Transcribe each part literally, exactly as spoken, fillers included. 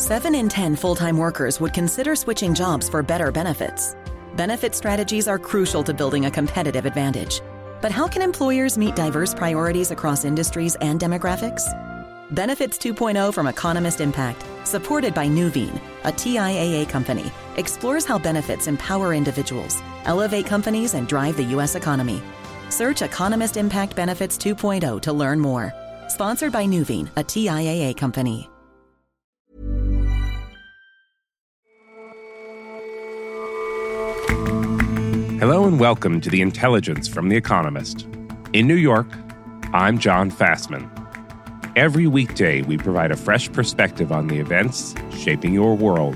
Seven in ten full-time workers would consider switching jobs for better benefits. Benefit strategies are crucial to building a competitive advantage. But how can employers meet diverse priorities across industries and demographics? Benefits two point oh from Economist Impact, supported by Nuveen, a T I A A company, explores how benefits empower individuals, elevate companies, and drive the U S economy. Search Economist Impact Benefits two point oh to learn more. Sponsored by Nuveen, a T I A A company. Hello and welcome to The Intelligence from The Economist. In New York, I'm John Fassman. Every weekday, we provide a fresh perspective on the events shaping your world.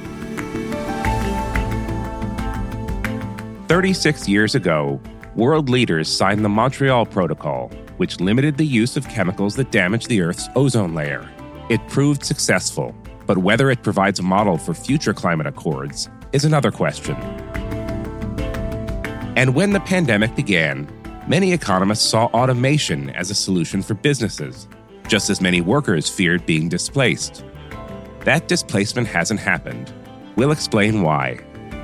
thirty-six years ago, world leaders signed the Montreal Protocol, which limited the use of chemicals that damage the Earth's ozone layer. It proved successful, but whether it provides a model for future climate accords is another question. And when the pandemic began, many economists saw automation as a solution for businesses, just as many workers feared being displaced. That displacement hasn't happened. We'll explain why.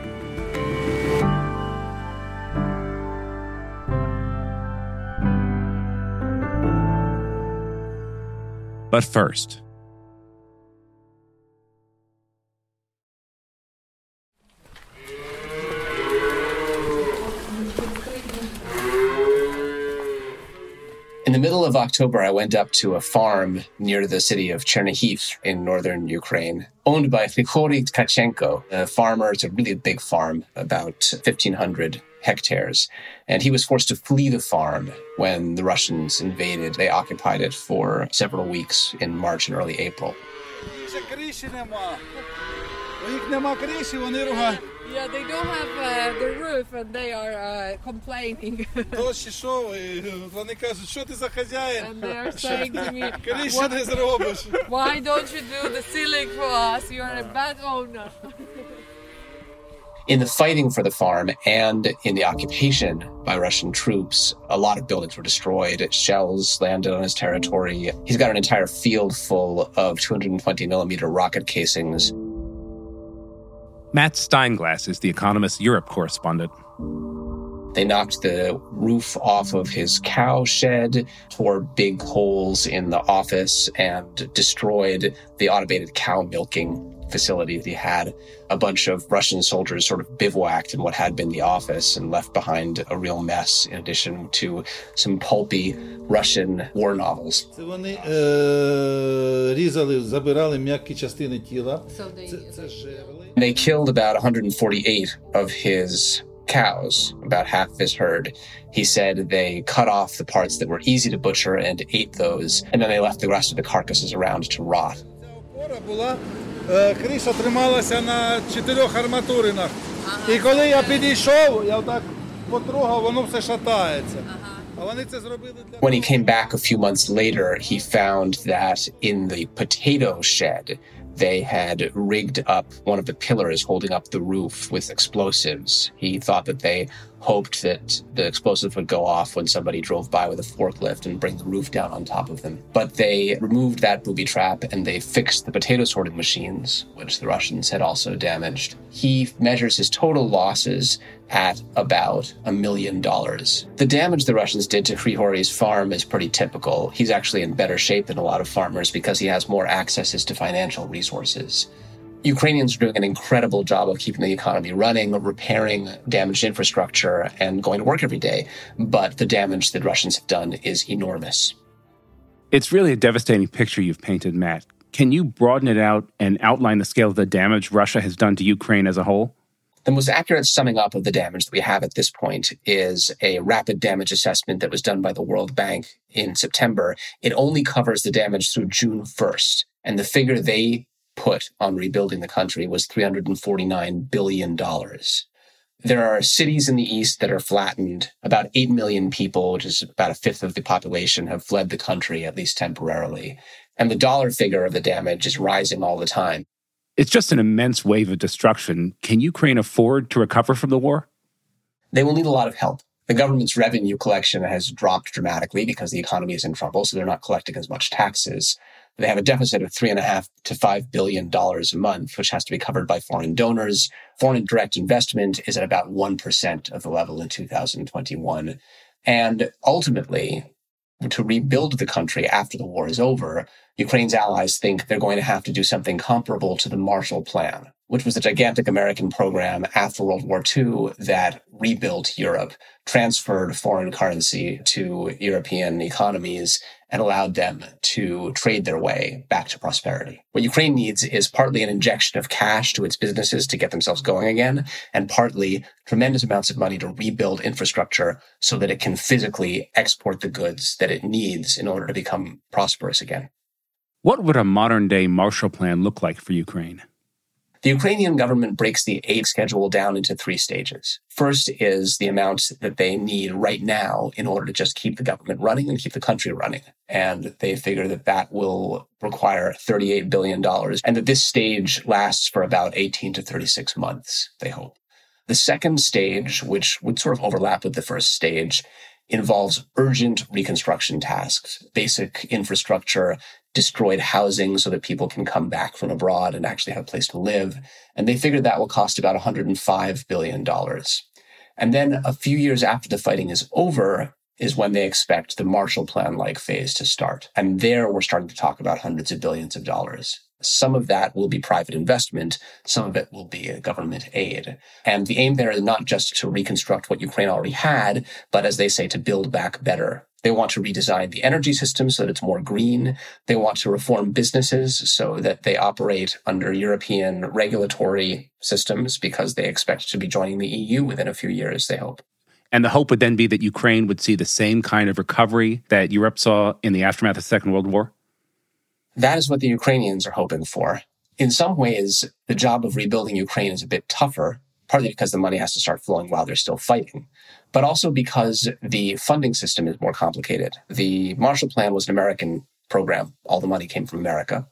But first, in the middle of October, I went up to a farm near the city of Chernihiv in northern Ukraine, owned by Grigory Tkachenko, a farmer. It's a really big farm, about fifteen hundred hectares. And he was forced to flee the farm when the Russians invaded. They occupied it for several weeks in March and early April. Yeah, they don't have uh, the roof and they are uh, complaining. And they are saying to me, why don't you do the ceiling for us? You're a bad owner. In the fighting for the farm and in the occupation by Russian troops, a lot of buildings were destroyed. Shells landed on his territory. He's got an entire field full of two hundred twenty millimeter rocket casings. Matt Steinglass is The Economist Europe correspondent. They knocked the roof off of his cow shed, tore big holes in the office, and destroyed the automated cow milking facility that he had. A bunch of Russian soldiers sort of bivouacked in what had been the office and left behind a real mess, in addition to some pulpy Russian war novels. So they, They killed about one hundred forty-eight of his cows, about half of his herd. He said they cut off the parts that were easy to butcher and ate those, and then they left the rest of the carcasses around to rot. Криша трималася на чотирьох арматуринах. І коли я підійшов, я отак потрогав, воно все шатається. When he came back a few months later, he found that in the potato shed, they had rigged up one of the pillars holding up the roof with explosives. He thought that they hoped that the explosive would go off when somebody drove by with a forklift and bring the roof down on top of them. But they removed that booby trap and they fixed the potato sorting machines, which the Russians had also damaged. He measures his total losses at about a million dollars. The damage the Russians did to Grigory's farm is pretty typical. He's actually in better shape than a lot of farmers because he has more access to financial resources. Ukrainians are doing an incredible job of keeping the economy running, repairing damaged infrastructure, and going to work every day. But the damage that Russians have done is enormous. It's really a devastating picture you've painted, Matt. Can you broaden it out and outline the scale of the damage Russia has done to Ukraine as a whole? The most accurate summing up of the damage that we have at this point is a rapid damage assessment that was done by the World Bank in September. It only covers the damage through June first. And the figure they put on rebuilding the country was three hundred forty-nine billion dollars. There are cities in the east that are flattened. About eight million people, which is about a fifth of the population, have fled the country, at least temporarily. And the dollar figure of the damage is rising all the time. It's just an immense wave of destruction. Can Ukraine afford to recover from the war? They will need a lot of help. The government's revenue collection has dropped dramatically because the economy is in trouble, so they're not collecting as much taxes. They have a deficit of three and a half to five billion dollars a month, which has to be covered by foreign donors. Foreign direct investment is at about one percent of the level in two thousand twenty-one. And ultimately, to rebuild the country after the war is over, Ukraine's allies think they're going to have to do something comparable to the Marshall Plan, which was a gigantic American program after World War Two that rebuilt Europe, transferred foreign currency to European economies, and allowed them to trade their way back to prosperity. What Ukraine needs is partly an injection of cash to its businesses to get themselves going again, and partly tremendous amounts of money to rebuild infrastructure so that it can physically export the goods that it needs in order to become prosperous again. What would a modern-day Marshall Plan look like for Ukraine? The Ukrainian government breaks the aid schedule down into three stages. First is the amount that they need right now in order to just keep the government running and keep the country running. And they figure that that will require thirty-eight billion dollars, and that this stage lasts for about eighteen to thirty-six months, they hope. The second stage, which would sort of overlap with the first stage, involves urgent reconstruction tasks, basic infrastructure, destroyed housing so that people can come back from abroad and actually have a place to live. And they figured that will cost about one hundred five billion dollars. And then a few years after the fighting is over is when they expect the Marshall Plan-like phase to start. And there we're starting to talk about hundreds of billions of dollars. Some of that will be private investment. Some of it will be government aid. And the aim there is not just to reconstruct what Ukraine already had, but as they say, to build back better. They want to redesign the energy system so that it's more green. They want to reform businesses so that they operate under European regulatory systems because they expect to be joining the E U within a few years, they hope. And the hope would then be that Ukraine would see the same kind of recovery that Europe saw in the aftermath of the Second World War? That is what the Ukrainians are hoping for. In some ways, the job of rebuilding Ukraine is a bit tougher, partly because the money has to start flowing while they're still fighting, but also because the funding system is more complicated. The Marshall Plan was an American program. All the money came from America.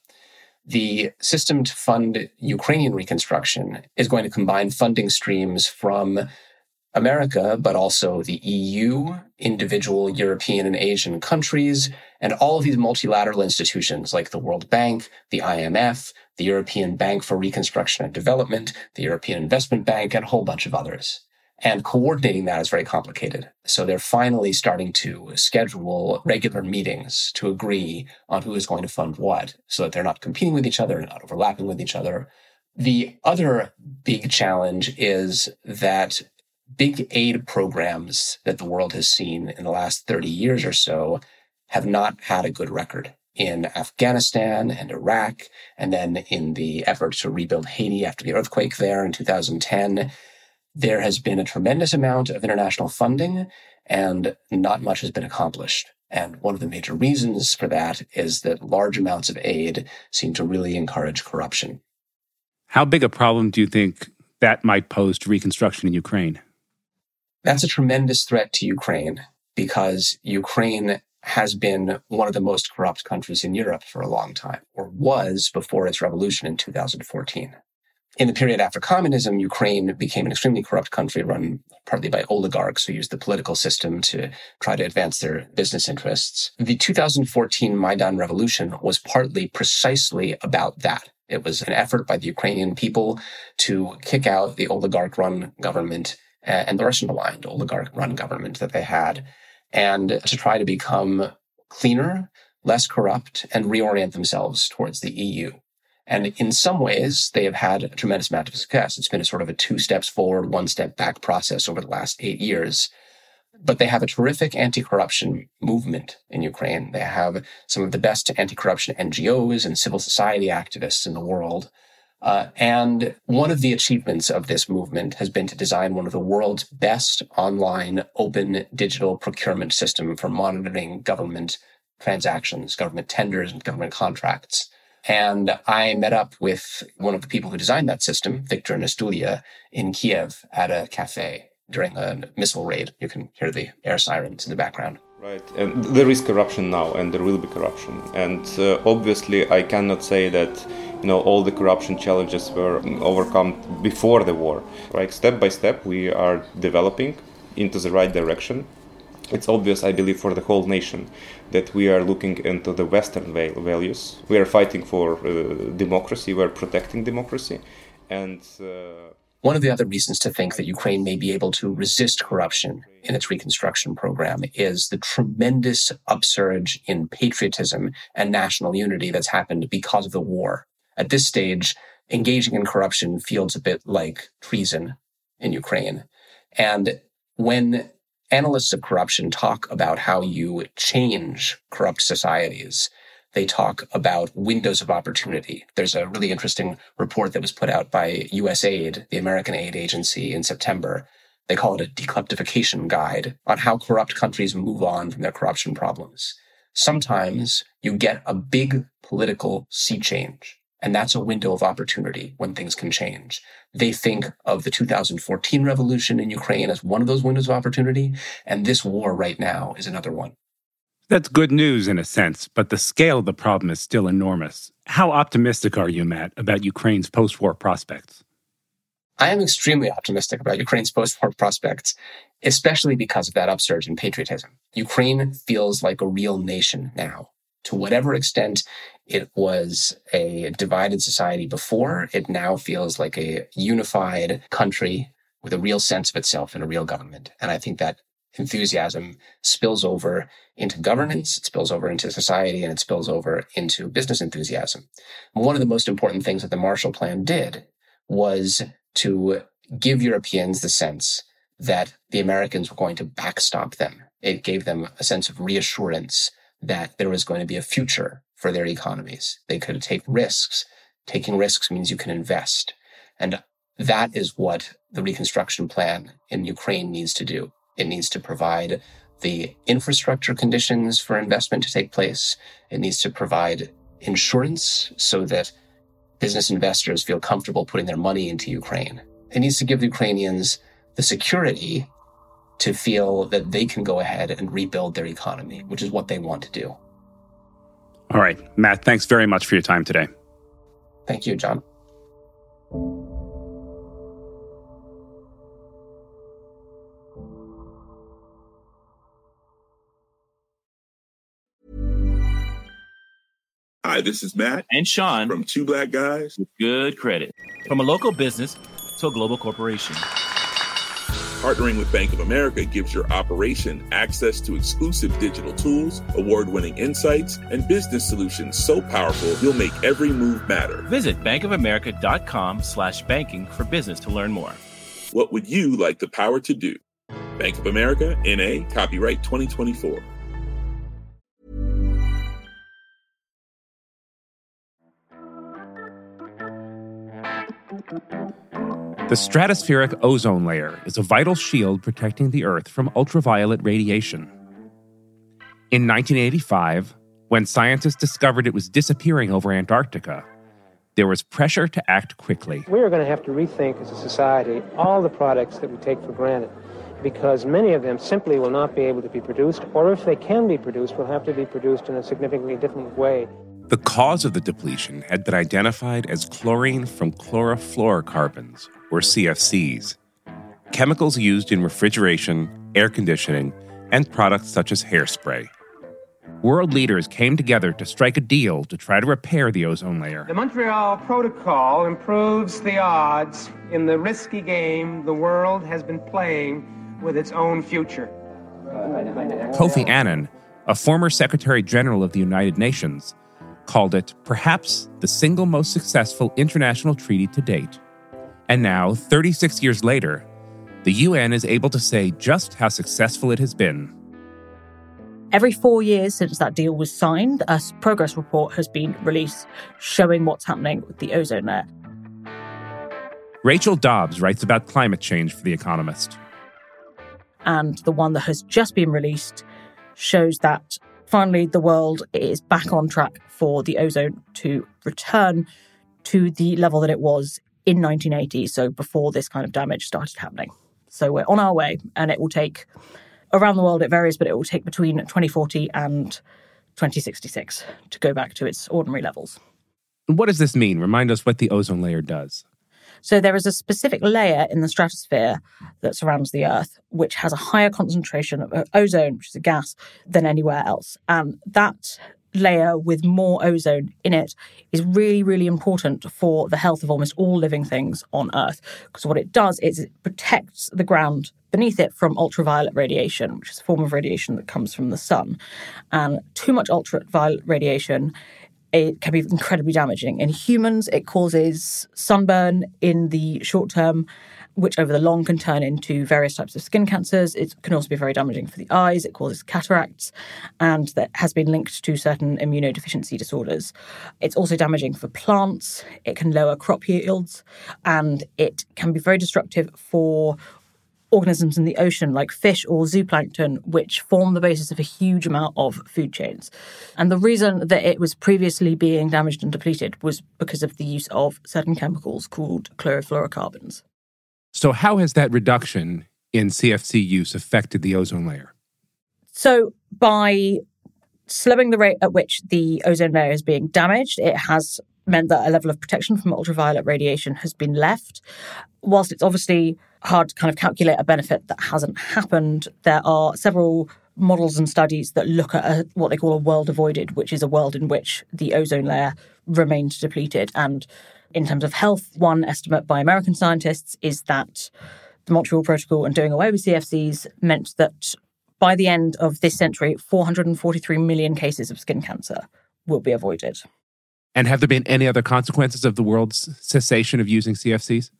The system to fund Ukrainian reconstruction is going to combine funding streams from America, but also the E U, individual European and Asian countries, and all of these multilateral institutions like the World Bank, the I M F, the European Bank for Reconstruction and Development, the European Investment Bank, and a whole bunch of others. And coordinating that is very complicated. So they're finally starting to schedule regular meetings to agree on who is going to fund what so that they're not competing with each other and not overlapping with each other. The other big challenge is that big aid programs that the world has seen in the last thirty years or so have not had a good record. In Afghanistan and Iraq, and then in the effort to rebuild Haiti after the earthquake there in two thousand ten, there has been a tremendous amount of international funding and not much has been accomplished. And one of the major reasons for that is that large amounts of aid seem to really encourage corruption. How big a problem do you think that might pose to reconstruction in Ukraine? That's a tremendous threat to Ukraine because Ukraine has been one of the most corrupt countries in Europe for a long time, or was before its revolution in two thousand fourteen. In the period after communism, Ukraine became an extremely corrupt country run partly by oligarchs who used the political system to try to advance their business interests. The two thousand fourteen Maidan revolution was partly precisely about that. It was an effort by the Ukrainian people to kick out the oligarch-run government and the Russian-aligned oligarch-run government that they had, and to try to become cleaner, less corrupt, and reorient themselves towards the E U. And in some ways, they have had a tremendous amount of success. It's been a sort of a two steps forward, one step back process over the last eight years. But they have a terrific anti-corruption movement in Ukraine. They have some of the best anti-corruption N G Os and civil society activists in the world. Uh, and one of the achievements of this movement has been to design one of the world's best online open digital procurement system for monitoring government transactions, government tenders, and government contracts. And I met up with one of the people who designed that system, Victor Nastulia, in Kiev at a cafe during a missile raid. You can hear the air sirens in the background. Right, and there is corruption now, and there will be corruption. And uh, obviously, I cannot say that you know all the corruption challenges were overcome before the war. Right, step by step, we are developing into the right direction. it's obvious, I believe, for the whole nation that we are looking into the Western values. We are fighting for uh, democracy, we are protecting democracy. And uh, one of the other reasons to think that Ukraine may be able to resist corruption in its reconstruction program is the tremendous upsurge in patriotism and national unity that's happened because of the war. At this stage, engaging in corruption feels a bit like treason in Ukraine. And when analysts of corruption talk about how you change corrupt societies, they talk about windows of opportunity. There's a really interesting report that was put out by U S A I D, the American aid agency, in September. They call it a decryptification guide on how corrupt countries move on from their corruption problems. Sometimes you get a big political sea change, and that's a window of opportunity when things can change. They think of the two thousand fourteen revolution in Ukraine as one of those windows of opportunity, and this war right now is another one. That's good news in a sense, but the scale of the problem is still enormous. How optimistic are you, Matt, about Ukraine's post-war prospects? I am extremely optimistic about Ukraine's post-war prospects, especially because of that upsurge in patriotism. Ukraine feels like a real nation now. To whatever extent it was a divided society before, it now feels like a unified country with a real sense of itself and a real government. And I think that enthusiasm spills over into governance, it spills over into society, and it spills over into business enthusiasm. One of the most important things that the Marshall Plan did was to give Europeans the sense that the Americans were going to backstop them. It gave them a sense of reassurance that there was going to be a future for their economies. They could take risks. Taking risks means you can invest. And that is what the reconstruction plan in Ukraine needs to do. It needs to provide the infrastructure conditions for investment to take place. It needs to provide insurance so that business investors feel comfortable putting their money into Ukraine. It needs to give the Ukrainians the security to feel that they can go ahead and rebuild their economy, which is what they want to do. All right, Matt, thanks very much for your time today. Thank you, John. Hi, this is Matt and Sean from Two Black Guys with Good Credit. From a local business to a global corporation, partnering with Bank of America gives your operation access to exclusive digital tools, award-winning insights, and business solutions so powerful you'll make every move matter. Visit bankofamerica.com slash banking for business to learn more. What would you like the power to do? Bank of America, N A, copyright twenty twenty-four. The stratospheric ozone layer is a vital shield protecting the Earth from ultraviolet radiation. In nineteen eighty-five, when scientists discovered it was disappearing over Antarctica, there was pressure to act quickly. We are going to have to rethink as a society all the products that we take for granted, because many of them simply will not be able to be produced, or if they can be produced, will have to be produced in a significantly different way. The cause of the depletion had been identified as chlorine from chlorofluorocarbons, or C F Cs, chemicals used in refrigeration, air conditioning, and products such as hairspray. World leaders came together to strike a deal to try to repair the ozone layer. The Montreal Protocol improves the odds in the risky game the world has been playing with its own future. Kofi Annan, a former Secretary General of the United Nations, called it perhaps the single most successful international treaty to date. And now, thirty-six years later, the U N is able to say just how successful it has been. Every four years since that deal was signed, a progress report has been released showing what's happening with the ozone layer. Rachel Dobbs writes about climate change for The Economist. And the one that has just been released shows that finally the world is back on track for the ozone to return to the level that it was in nineteen eighty, so before this kind of damage started happening. So we're on our way, and it will take, around the world it varies, but it will take between twenty forty and twenty sixty-six to go back to its ordinary levels. What does this mean? Remind us what the ozone layer does. So there is a specific layer in the stratosphere that surrounds the Earth, which has a higher concentration of ozone, which is a gas, than anywhere else. And that layer with more ozone in it is really, really important for the health of almost all living things on Earth. Because what it does is it protects the ground beneath it from ultraviolet radiation, which is a form of radiation that comes from the sun. And too much ultraviolet radiation, it can be incredibly damaging. In humans, it causes sunburn in the short term, which over the long can turn into various types of skin cancers. It can also be very damaging for the eyes. It causes cataracts, and that has been linked to certain immunodeficiency disorders. It's also damaging for plants. It can lower crop yields, and it can be very destructive for organisms in the ocean like fish or zooplankton, which form the basis of a huge amount of food chains. And the reason that it was previously being damaged and depleted was because of the use of certain chemicals called chlorofluorocarbons. So how has that reduction in C F C use affected the ozone layer? So by slowing the rate at which the ozone layer is being damaged, it has meant that a level of protection from ultraviolet radiation has been left. Whilst it's obviously hard to kind of calculate a benefit that hasn't happened, there are several models and studies that look at a, what they call a world avoided, which is a world in which the ozone layer remains depleted. And in terms of health, one estimate by American scientists is that the Montreal Protocol and doing away with C F Cs meant that by the end of this century, four hundred forty-three million cases of skin cancer will be avoided. And have there been any other consequences of the world's cessation of using C F Cs?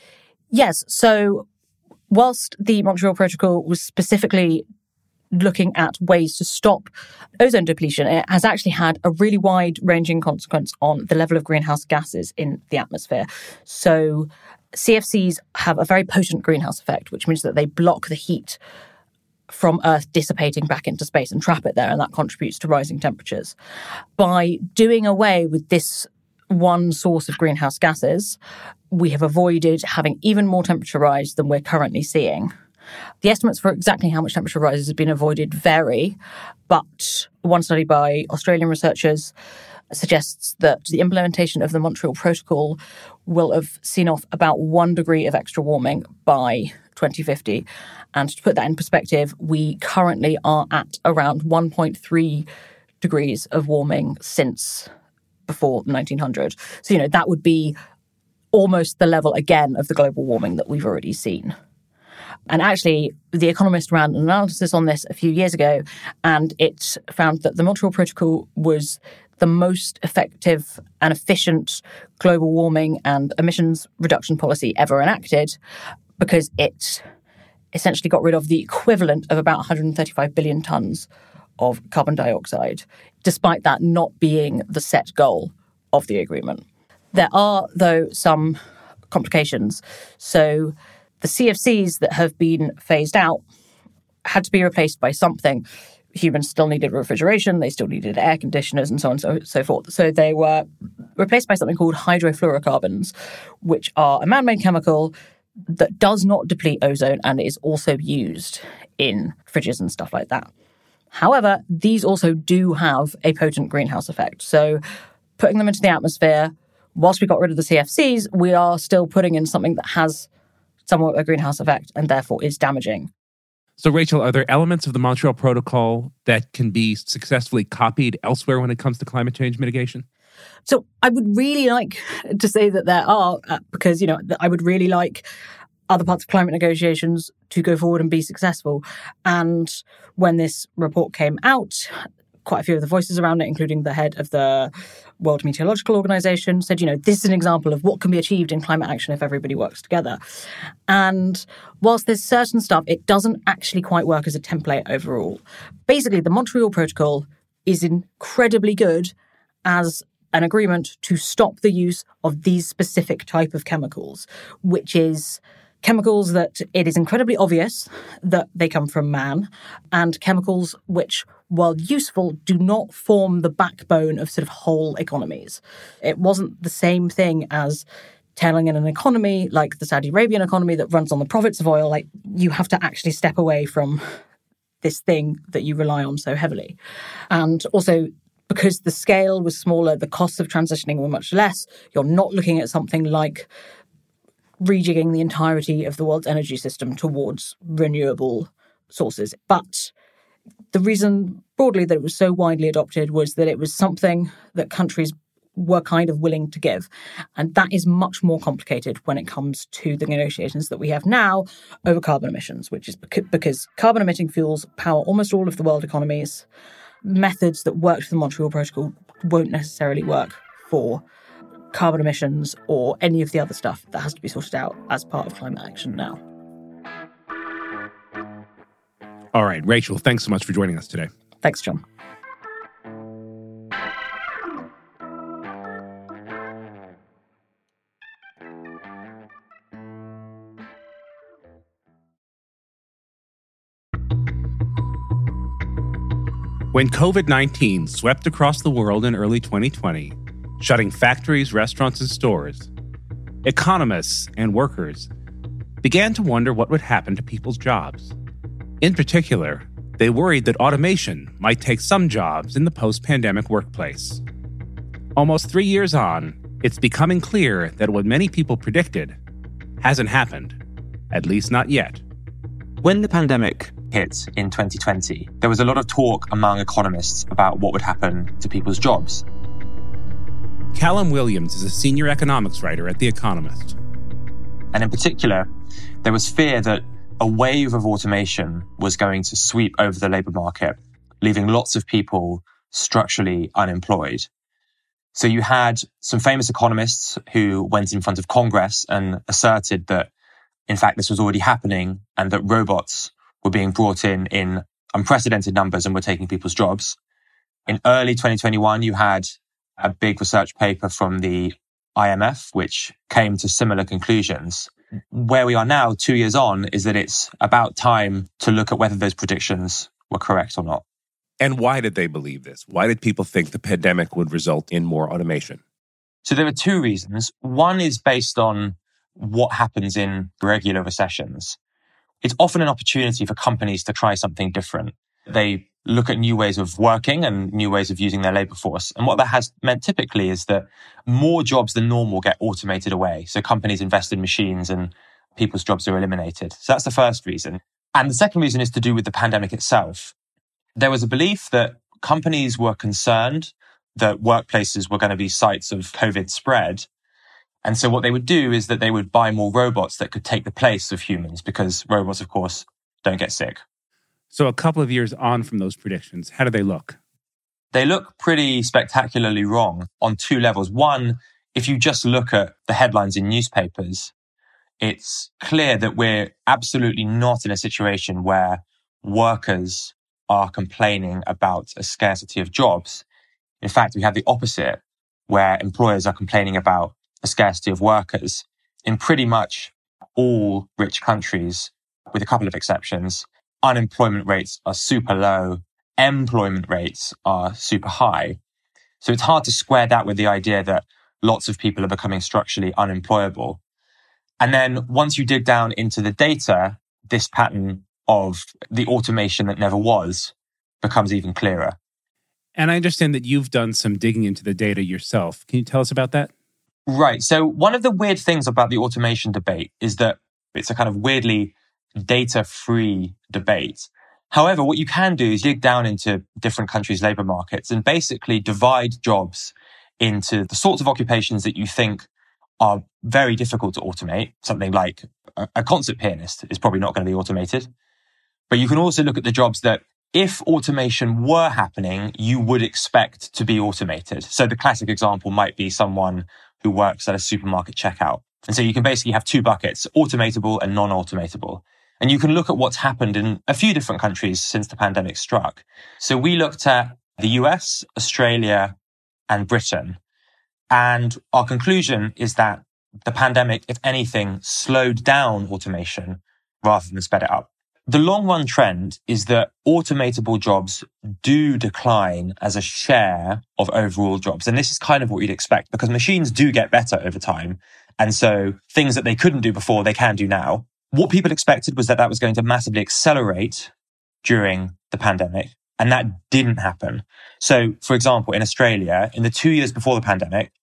Yes. So whilst the Montreal Protocol was specifically looking at ways to stop ozone depletion, it has actually had a really wide-ranging consequence on the level of greenhouse gases in the atmosphere. So C F Cs have a very potent greenhouse effect, which means that they block the heat from Earth dissipating back into space and trap it there, and that contributes to rising temperatures. By doing away with this one source of greenhouse gases, we have avoided having even more temperature rise than we're currently seeing. The estimates for exactly how much temperature rises have been avoided vary, but one study by Australian researchers suggests that the implementation of the Montreal Protocol will have seen off about one degree of extra warming by twenty fifty. And to put that in perspective, we currently are at around one point three degrees of warming since before nineteen hundred. So, you know, that would be almost the level again of the global warming that we've already seen. And actually, The Economist ran an analysis on this a few years ago, and it found that the Montreal Protocol was the most effective and efficient global warming and emissions reduction policy ever enacted, because it essentially got rid of the equivalent of about one hundred thirty-five billion tonnes of carbon dioxide, despite that not being the set goal of the agreement. There are, though, some complications. So the C F Cs that have been phased out had to be replaced by something. Humans still needed refrigeration, they still needed air conditioners, and so on and so, so forth. So they were replaced by something called hydrofluorocarbons, which are a man-made chemical that does not deplete ozone and is also used in fridges and stuff like that. However, these also do have a potent greenhouse effect. So putting them into the atmosphere, whilst we got rid of the C F Cs, we are still putting in something that has somewhat a greenhouse effect and therefore is damaging. So, Rachel, are there elements of the Montreal Protocol that can be successfully copied elsewhere when it comes to climate change mitigation? So I would really like to say that there are, uh, because, you know, I would really like other parts of climate negotiations to go forward and be successful. And when this report came out, quite a few of the voices around it, including the head of the World Meteorological Organization, said, you know, this is an example of what can be achieved in climate action if everybody works together. And whilst there's certain stuff, it doesn't actually quite work as a template overall. Basically, the Montreal Protocol is incredibly good as an agreement to stop the use of these specific type of chemicals, which is chemicals that it is incredibly obvious that they come from man, and chemicals which, while useful, do not form the backbone of sort of whole economies. It wasn't the same thing as telling in an economy like the Saudi Arabian economy that runs on the profits of oil. Like, you have to actually step away from this thing that you rely on so heavily. And also, because the scale was smaller, the costs of transitioning were much less. You're not looking at something like rejigging the entirety of the world's energy system towards renewable sources. But the reason broadly that it was so widely adopted was that it was something that countries were kind of willing to give. And that is much more complicated when it comes to the negotiations that we have now over carbon emissions, which is because carbon emitting fuels power almost all of the world economies. Methods that worked for the Montreal Protocol won't necessarily work for carbon emissions or any of the other stuff that has to be sorted out as part of climate action now. All right, Rachel, thanks so much for joining us today. Thanks, John. When covid nineteen swept across the world in early twenty twenty, shutting factories, restaurants, and stores, economists and workers began to wonder what would happen to people's jobs. In particular, they worried that automation might take some jobs in the post-pandemic workplace. Almost three years on, it's becoming clear that what many people predicted hasn't happened, at least not yet. When the pandemic hit in twenty twenty, there was a lot of talk among economists about what would happen to people's jobs. Callum Williams is a senior economics writer at The Economist. And in particular, there was fear that a wave of automation was going to sweep over the labour market, leaving lots of people structurally unemployed. So you had some famous economists who went in front of Congress and asserted that, in fact, this was already happening and that robots were being brought in in unprecedented numbers and were taking people's jobs. In early twenty twenty-one, you had a big research paper from the I M F, which came to similar conclusions. Where we are now, two years on, is that it's about time to look at whether those predictions were correct or not. And why did they believe this? Why did people think the pandemic would result in more automation? So there are two reasons. One is based on what happens in regular recessions. It's often an opportunity for companies to try something different. They look at new ways of working and new ways of using their labor force. And what that has meant typically is that more jobs than normal get automated away. So companies invest in machines and people's jobs are eliminated. So that's the first reason. And the second reason is to do with the pandemic itself. There was a belief that companies were concerned that workplaces were going to be sites of COVID spread. And so what they would do is that they would buy more robots that could take the place of humans, because robots, of course, don't get sick. So a couple of years on from those predictions, how do they look? They look pretty spectacularly wrong on two levels. One, if you just look at the headlines in newspapers, it's clear that we're absolutely not in a situation where workers are complaining about a scarcity of jobs. In fact, we have the opposite, where employers are complaining about a scarcity of workers. In pretty much all rich countries, with a couple of exceptions, unemployment rates are super low, employment rates are super high. So it's hard to square that with the idea that lots of people are becoming structurally unemployable. And then once you dig down into the data, this pattern of the automation that never was becomes even clearer. And I understand that you've done some digging into the data yourself. Can you tell us about that? Right. So one of the weird things about the automation debate is that it's a kind of weirdly data-free debate. However, what you can do is dig down into different countries' labour markets and basically divide jobs into the sorts of occupations that you think are very difficult to automate. Something like a, a concert pianist is probably not going to be automated. But you can also look at the jobs that, if automation were happening, you would expect to be automated. So the classic example might be someone who works at a supermarket checkout. And so you can basically have two buckets, automatable and non-automatable. And you can look at what's happened in a few different countries since the pandemic struck. So we looked at the U S, Australia, and Britain. And our conclusion is that the pandemic, if anything, slowed down automation rather than sped it up. The long run trend is that automatable jobs do decline as a share of overall jobs. And this is kind of what you'd expect, because machines do get better over time. And so things that they couldn't do before, they can do now. What people expected was that that was going to massively accelerate during the pandemic. And that didn't happen. So, for example, in Australia, in the two years before the pandemic,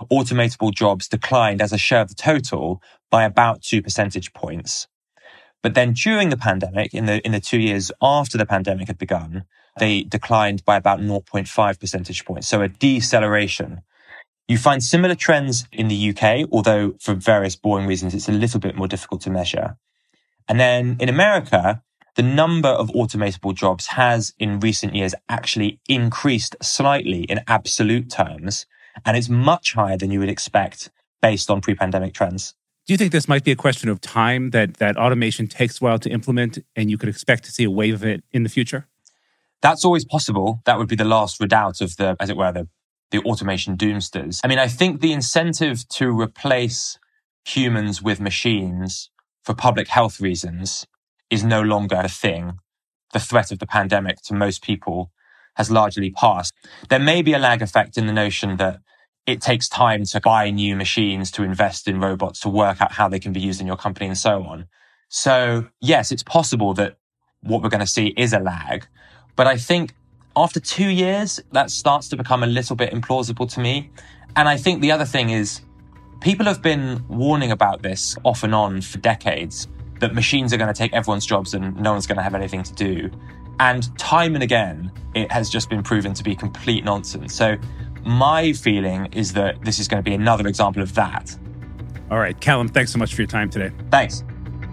automatable jobs declined as a share of the total by about two percentage points. But then during the pandemic, in the in the two years after the pandemic had begun, they declined by about zero point five percentage points, so a deceleration. You find similar trends in the U K, although for various boring reasons, it's a little bit more difficult to measure. And then in America, the number of automatable jobs has in recent years actually increased slightly in absolute terms, and it's much higher than you would expect based on pre-pandemic trends. Do you think this might be a question of time, that, that automation takes a while to implement and you could expect to see a wave of it in the future? That's always possible. That would be the last redoubt of the, as it were, the, the automation doomsters. I mean, I think the incentive to replace humans with machines for public health reasons is no longer a thing. The threat of the pandemic to most people has largely passed. There may be a lag effect in the notion that it takes time to buy new machines, to invest in robots, to work out how they can be used in your company and so on. So yes, it's possible that what we're going to see is a lag. But I think after two years, that starts to become a little bit implausible to me. And I think the other thing is people have been warning about this off and on for decades, that machines are going to take everyone's jobs and no one's going to have anything to do. And time and again, it has just been proven to be complete nonsense. So my feeling is that this is going to be another example of that. All right, Callum, thanks so much for your time today. Thanks.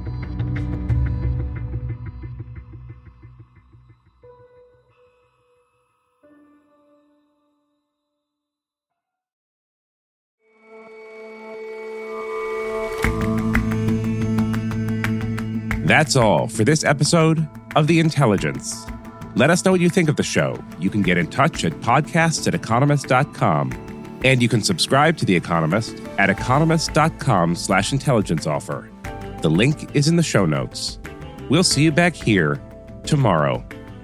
That's all for this episode of The Intelligence. Let us know what you think of the show. You can get in touch at podcasts at economist dot com. And you can subscribe to The Economist at economist dot com slash intelligence offer. The link is in the show notes. We'll see you back here tomorrow.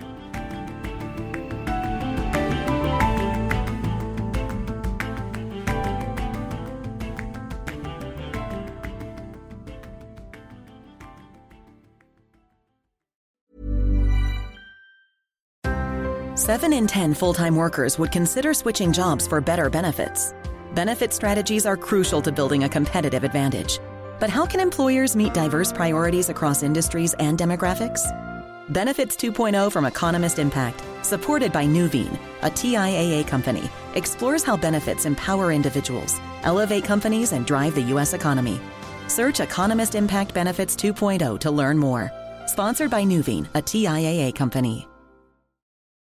Seven in ten full-time workers would consider switching jobs for better benefits. Benefit strategies are crucial to building a competitive advantage. But how can employers meet diverse priorities across industries and demographics? Benefits two point oh from Economist Impact, supported by Nuveen, a T I A A company, explores how benefits empower individuals, elevate companies, and drive the U S economy. Search Economist Impact Benefits two point oh to learn more. Sponsored by Nuveen, a T I A A company.